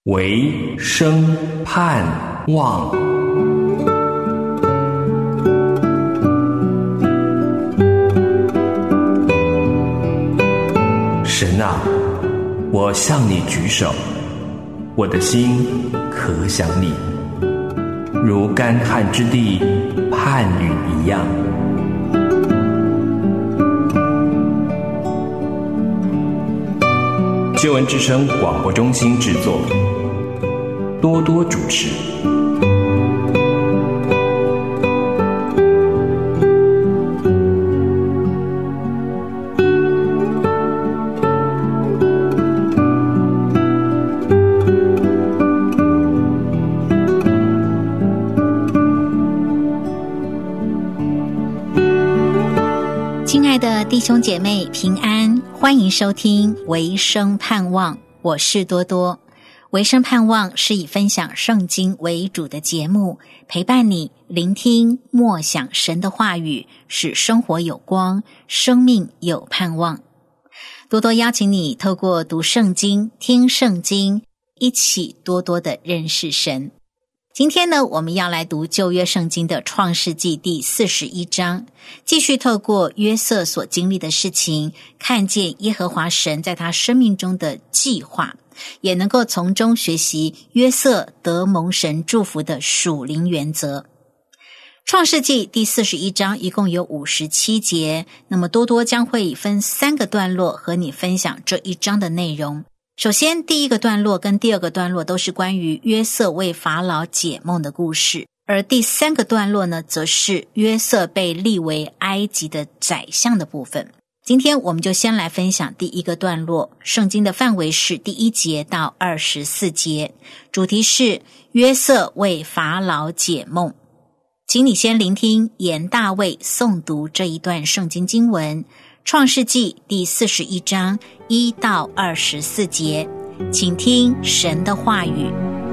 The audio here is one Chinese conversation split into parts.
唯生盼望。神啊，我向你举手，我的心可想你，如干旱之地盼雨一样。救恩之声广播中心制作，多多主持。 亲爱的弟兄姐妹平安，欢迎收听唯生盼望，我是多多。唯生盼望是以分享圣经为主的节目，陪伴你聆听默想神的话语，使生活有光，生命有盼望。多多邀请你透过读圣经、听圣经，一起多多的认识神。今天呢，我们要来读旧约圣经的创世纪第41章，继续透过约瑟所经历的事情，看见耶和华神在他生命中的计划，也能够从中学习约瑟得蒙神祝福的属灵原则。创世纪第41章一共有57节，那么多多将会分3个段落和你分享这一章的内容。首先，第一个段落跟第二个段落都是关于约瑟为法老解梦的故事，而第3个段落呢，则是约瑟被立为埃及的宰相的部分。今天我们就先来分享第一个段落，圣经的范围是第1节到24节，主题是约瑟为法老解梦。请你先聆听严大卫诵读这一段圣经经文，创世纪第41章1到24节，请听神的话语。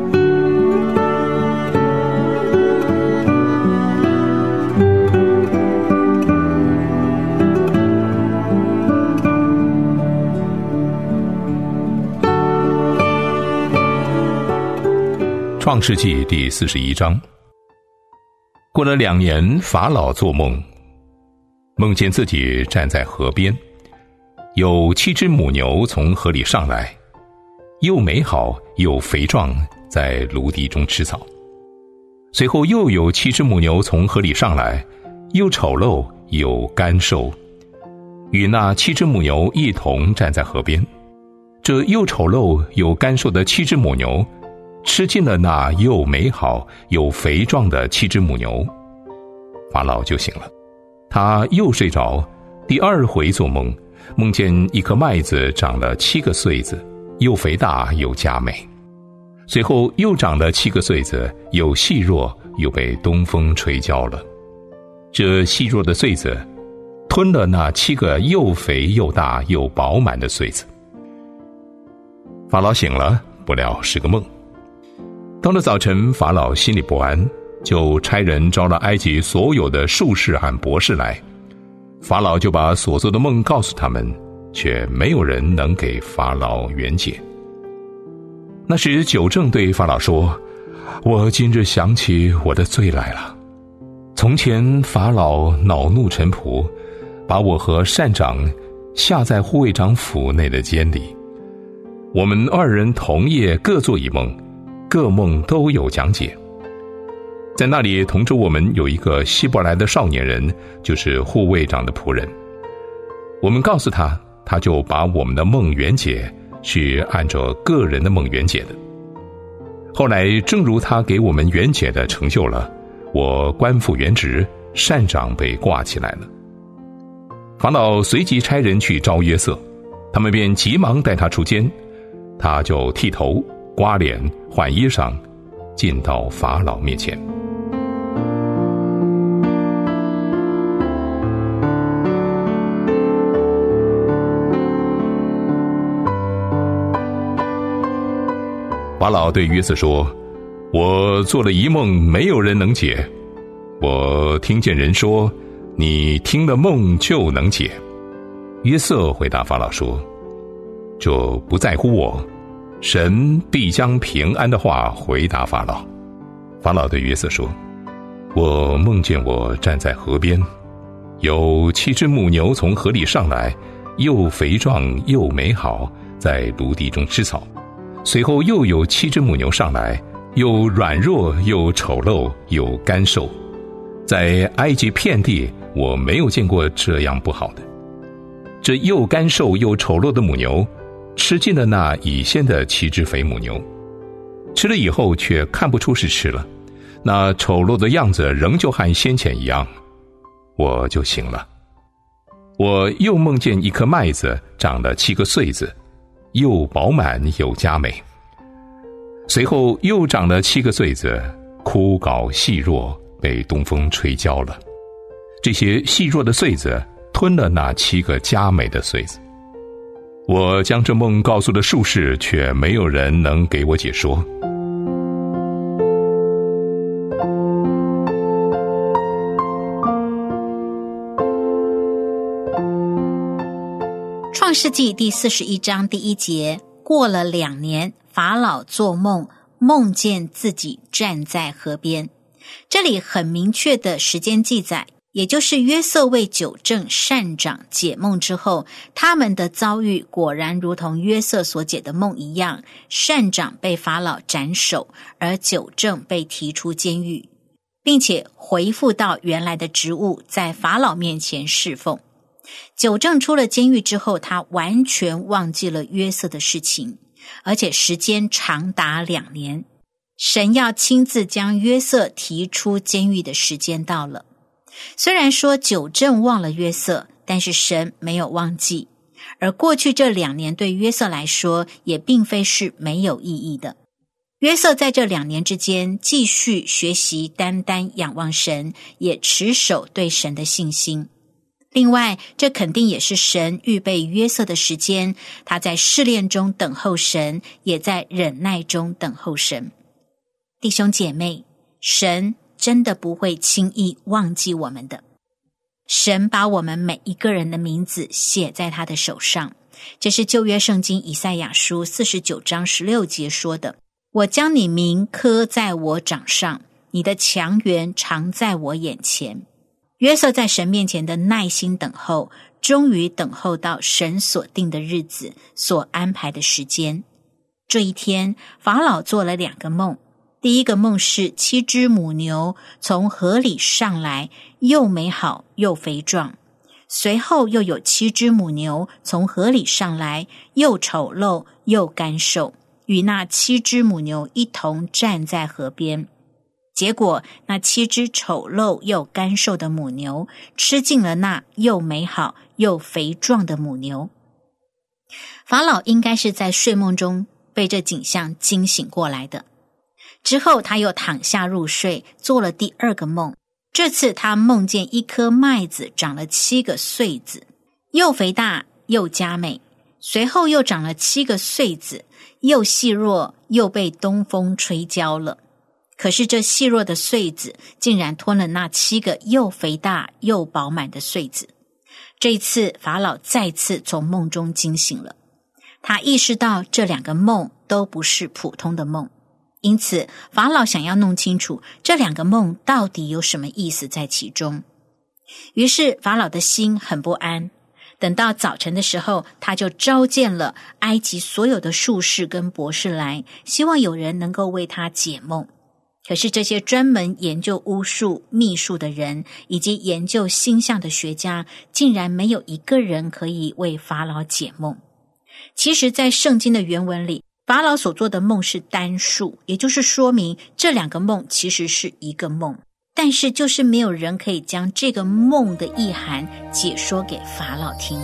创世纪第41章。过了2年，法老做梦，梦见自己站在河边，有7只母牛从河里上来，又美好又肥壮，在芦地中吃草。随后又有7只母牛从河里上来，又丑陋又干瘦，与那7只母牛一同站在河边。这又丑陋又干瘦的7只母牛吃尽了那又美好又肥壮的7只母牛。法老就醒了，他又睡着，第2回做梦，梦见一颗麦子长了7个穗子，又肥大又佳美。随后又长了7个穗子，又细弱，又被东风吹焦了。这细弱的穗子吞了那7个又肥又大又饱满的穗子。法老醒了，不料是个梦。到了早晨，法老心里不安，就差人招了埃及所有的术士和博士来。法老就把所做的梦告诉他们，却没有人能给法老圆解。那时酒政对法老说：我今日想起我的罪来了。从前法老恼怒臣仆，把我和膳长下在护卫长府内的监里。我们2人同夜各做一梦，各梦都有讲解。在那里同着我们有一个希伯来的少年人，就是护卫长的仆人。我们告诉他，他就把我们的梦圆解，是按照个人的梦圆解的。后来正如他给我们圆解的成就了，我官复原职，膳长被挂起来了。法老随即差人去招约瑟，他们便急忙带他出监，他就剃头刮脸换衣裳，进到法老面前。法老对约瑟说：我做了一梦，没有人能解。我听见人说，你听了梦就能解。约瑟回答法老说：这不在乎我， 神必将平安的话回答法老。法老对约瑟说，我梦见我站在河边，有7只母牛从河里上来，又肥壮又美好，在芦地中吃草。随后又有7只母牛上来，又软弱又丑陋又干瘦，在埃及遍地我没有见过这样不好的。这又干瘦又丑陋的母牛吃尽了那已先的7只肥母牛，吃了以后却看不出是吃了，那丑陋的样子仍旧和先前一样。我就醒了，我又梦见一颗麦子长了7个穗子，又饱满又佳美。随后又长了7个穗子，枯槁细弱，被东风吹焦了。这些细弱的穗子吞了那7个佳美的穗子。我将这梦告诉了术士，却没有人能给我解说。 创世纪第41章第1节，过了2年，法老做梦，梦见自己站在河边。这里很明确的时间记载，也就是约瑟为纠正善长解梦之后，他们的遭遇果然如同约瑟所解的梦一样，善长被法老斩首，而纠正被提出监狱，并且回复到原来的职务，在法老面前侍奉。纠正出了监狱之后，他完全忘记了约瑟的事情，而且时间长达2年。神要亲自将约瑟提出监狱的时间到了。虽然说纠正忘了约瑟，但是神没有忘记，而过去这2年对约瑟来说也并非是没有意义的。约瑟在这2年之间继续学习单单仰望神，也持守对神的信心。另外，这肯定也是神预备约瑟的时间，他在试炼中等候神，也在忍耐中等候神。弟兄姐妹，神真的不会轻易忘记我们的。神把我们每一个人的名字写在他的手上，这是旧约圣经以赛亚书49章16节说的，我将你名刻在我掌上，你的强援常在我眼前。约瑟在神面前的耐心等候，终于等候到神所定的日子，所安排的时间。这一天，法老做了2个梦。第一个梦是7只母牛从河里上来，又美好又肥壮。随后又有7只母牛从河里上来，又丑陋又干瘦，与那7只母牛一同站在河边。结果那7只丑陋又干瘦的母牛吃尽了那又美好又肥壮的母牛。法老应该是在睡梦中被这景象惊醒过来的。之后他又躺下入睡，做了第2个梦。这次他梦见一颗麦子长了7个穗子，又肥大又佳美。随后又长了7个穗子，又细弱又被东风吹焦了。可是这细弱的穗子竟然吞了那7个又肥大又饱满的穗子。这一次法老再次从梦中惊醒了，他意识到这2个梦都不是普通的梦，因此法老想要弄清楚这2个梦到底有什么意思在其中。于是法老的心很不安，等到早晨的时候，他就召见了埃及所有的术士跟博士来，希望有人能够为他解梦。可是这些专门研究巫术、秘术的人，以及研究星象的学家，竟然没有一个人可以为法老解梦。其实在圣经的原文里，法老所做的梦是单数，也就是说明这2个梦其实是一个梦，但是就是没有人可以将这个梦的意涵解说给法老听。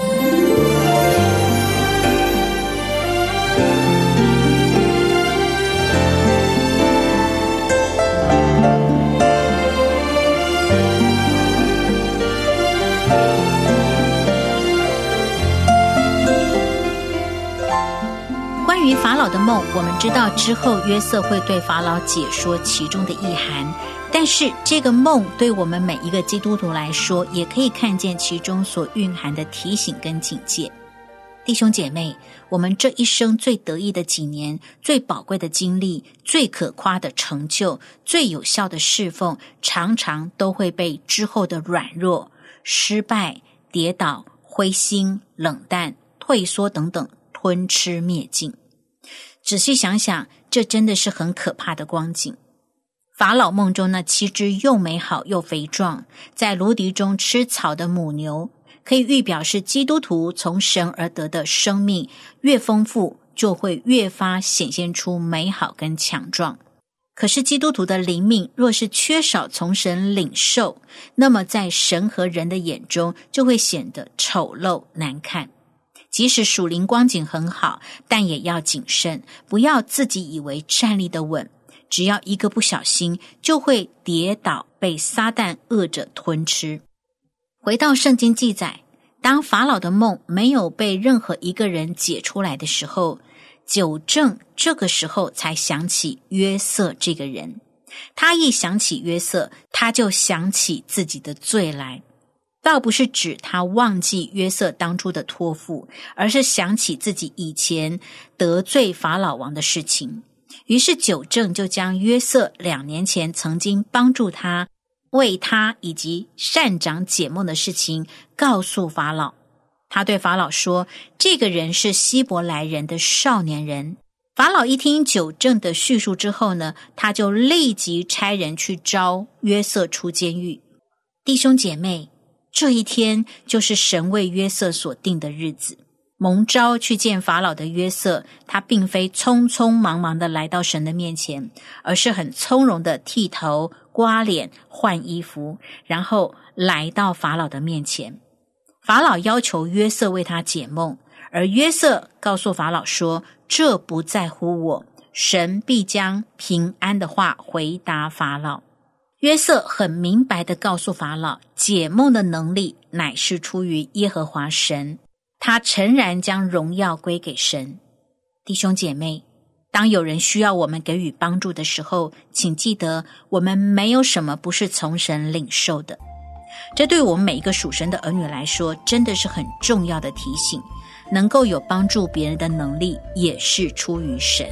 关于法老的梦，我们知道之后约瑟会对法老解说其中的意涵，但是这个梦对我们每一个基督徒来说，也可以看见其中所蕴含的提醒跟警戒。 弟兄姐妹，我们这一生最得意的几年，最宝贵的经历，最可夸的成就，最有效的侍奉，常常都会被之后的软弱、失败、跌倒、灰心、冷淡、退缩等等吞吃灭尽。仔细想想，这真的是很可怕的光景。法老梦中那7只又美好又肥壮，在芦荻中吃草的母牛，可以预表示基督徒从神而得的生命越丰富，就会越发显现出美好跟强壮。可是基督徒的灵命若是缺少从神领受，那么在神和人的眼中就会显得丑陋难看。即使属灵光景很好，但也要谨慎，不要自己以为站立得稳，只要一个不小心就会跌倒，被撒旦饿着吞吃。回到圣经记载，当法老的梦没有被任何一个人解出来的时候，九正这个时候才想起约瑟这个人。他一想起约瑟，他就想起自己的罪来。倒不是指他忘记约瑟当初的托付，而是想起自己以前得罪法老王的事情。于是九正就将约瑟2年前曾经帮助他、为他以及善长解梦的事情告诉法老。他对法老说，这个人是希伯来人的少年人。法老一听九正的叙述之后呢，他就立即差人去招约瑟出监狱。弟兄姐妹，这一天就是神为约瑟所定的日子。蒙召去见法老的约瑟，他并非匆匆忙忙地来到神的面前，而是很从容地剃头、刮脸、换衣服，然后来到法老的面前。法老要求约瑟为他解梦，而约瑟告诉法老说，这不在乎我，神必将平安的话回答法老。约瑟很明白地告诉法老，解梦的能力乃是出于耶和华神，他诚然将荣耀归给神。弟兄姐妹，当有人需要我们给予帮助的时候，请记得我们没有什么不是从神领受的。这对我们每一个属神的儿女来说，真的是很重要的提醒。能够有帮助别人的能力，也是出于神。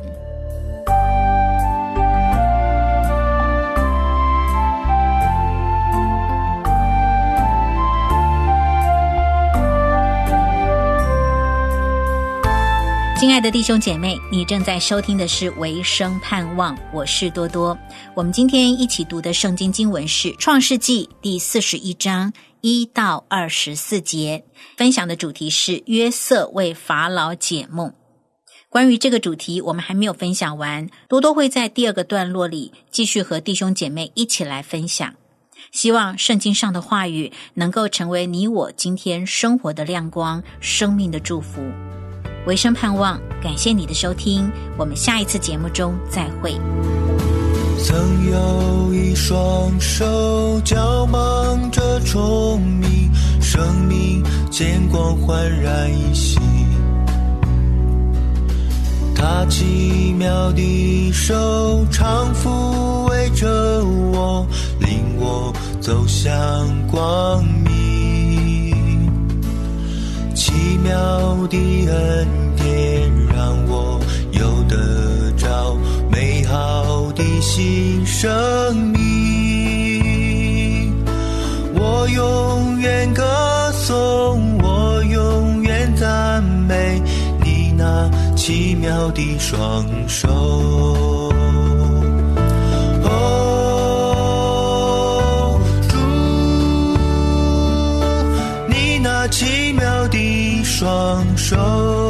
亲爱的弟兄姐妹，你正在收听的是维生盼望，我是多多。我们今天一起读的圣经经文是创世纪第41章1到24节，分享的主题是约瑟为法老解梦。关于这个主题我们还没有分享完，多多会在第2个段落里继续和弟兄姐妹一起来分享。希望圣经上的话语能够成为你我今天生活的亮光，生命的祝福。维生盼望，感谢你的收听，我们下一次节目中再会。 曾有一双手交忙着虫鸣，生命见光焕然一新。他奇妙的手常抚慰着我，领我走向光明。奇妙的恩典让我有得着美好的新生命。我永远歌颂，我永远赞美你那奇妙的双手。主，你那奇妙的双手